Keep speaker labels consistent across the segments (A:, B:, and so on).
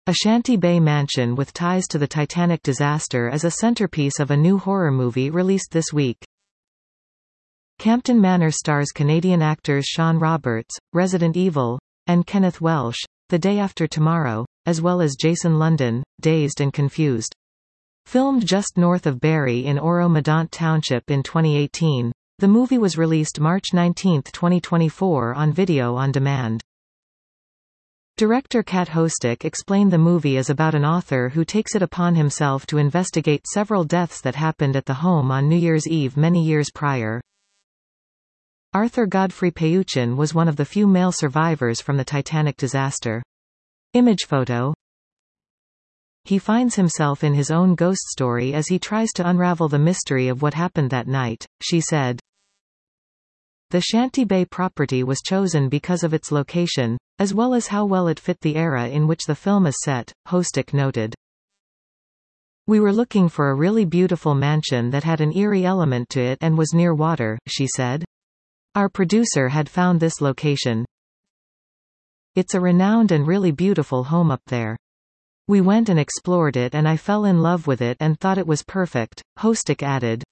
A: A Shanty Bay mansion with ties to the Titanic disaster is a centerpiece of a new horror movie released this week. Campton Manor stars Canadian actors Sean Roberts, Resident Evil, and Kenneth Welsh, The Day After Tomorrow, as well as Jason London, Dazed and Confused. Filmed just north of Barrie in Oro-Medonte Township in 2018, the movie was released March 19, 2024 on video on demand. Director Kat Hostick explained the movie is about an author who takes it upon himself to investigate several deaths that happened at the home on New Year's Eve many years prior. Arthur Godfrey Peuchen was one of the few male survivors from the Titanic disaster. Image photo. He finds himself in his own ghost story as he tries to unravel the mystery of what happened that night, she said. The Shanty Bay property was chosen because of its location, as well as how well it fit the era in which the film is set, Hostick noted. We were looking for a really beautiful mansion that had an eerie element to it and was near water, she said. Our producer had found this location. It's a renowned and really beautiful home up there. We went and explored it and I fell in love with it and thought it was perfect, Hostick added.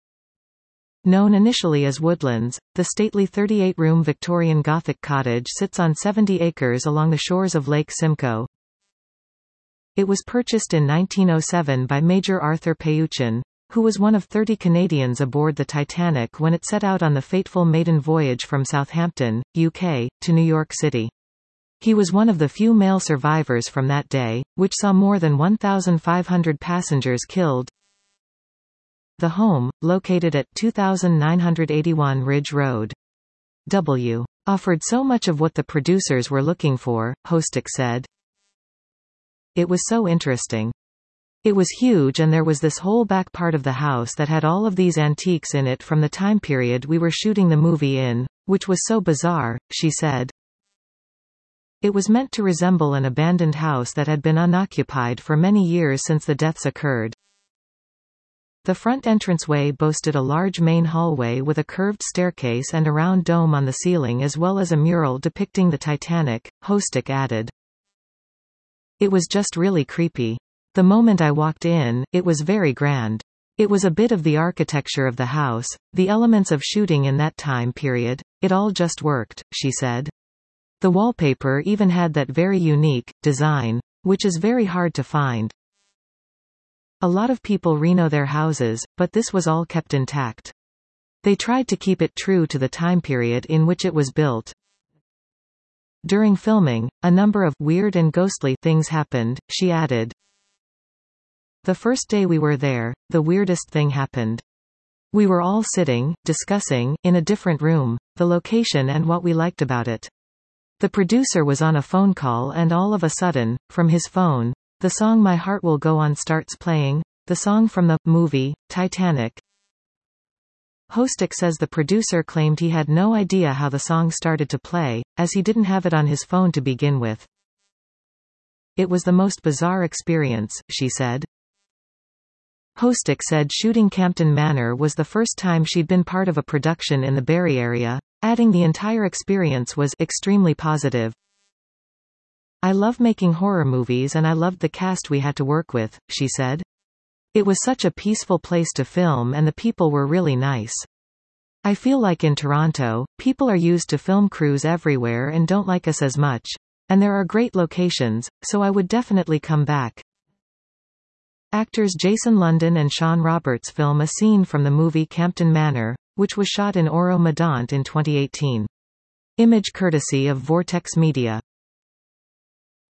A: Known initially as Woodlands, the stately 38-room Victorian Gothic cottage sits on 70 acres along the shores of Lake Simcoe. It was purchased in 1907 by Major Arthur Peuchen, who was one of 30 Canadians aboard the Titanic when it set out on the fateful maiden voyage from Southampton, UK, to New York City. He was one of the few male survivors from that day, which saw more than 1,500 passengers killed. The home, located at 2981 Ridge Road, W. offered so much of what the producers were looking for, Hostick said. It was so interesting. It was huge and there was this whole back part of the house that had all of these antiques in it from the time period we were shooting the movie in, which was so bizarre, she said. It was meant to resemble an abandoned house that had been unoccupied for many years since the deaths occurred. The front entranceway boasted a large main hallway with a curved staircase and a round dome on the ceiling as well as a mural depicting the Titanic, Hostick added. It was just really creepy. The moment I walked in, it was very grand. It was a bit of the architecture of the house, the elements of shooting in that time period, it all just worked, she said. The wallpaper even had that very unique design, which is very hard to find. A lot of people reno their houses, but this was all kept intact. They tried to keep it true to the time period in which it was built. During filming, a number of weird and ghostly things happened, she added. The first day we were there, the weirdest thing happened. We were all sitting, discussing, in a different room, the location and what we liked about it. The producer was on a phone call and all of a sudden, from his phone, the song My Heart Will Go On starts playing, the song from the movie, Titanic. Hostick says the producer claimed he had no idea how the song started to play, as he didn't have it on his phone to begin with. It was the most bizarre experience, she said. Hostick said shooting Campton Manor was the first time she'd been part of a production in the Barrie area, adding the entire experience was extremely positive. I love making horror movies and I loved the cast we had to work with, she said. It was such a peaceful place to film and the people were really nice. I feel like in Toronto, people are used to film crews everywhere and don't like us as much. And there are great locations, so I would definitely come back. Actors Jason London and Sean Roberts film a scene from the movie Campton Manor, which was shot in Oro-Medonte in 2018. Image courtesy of Vortex Media.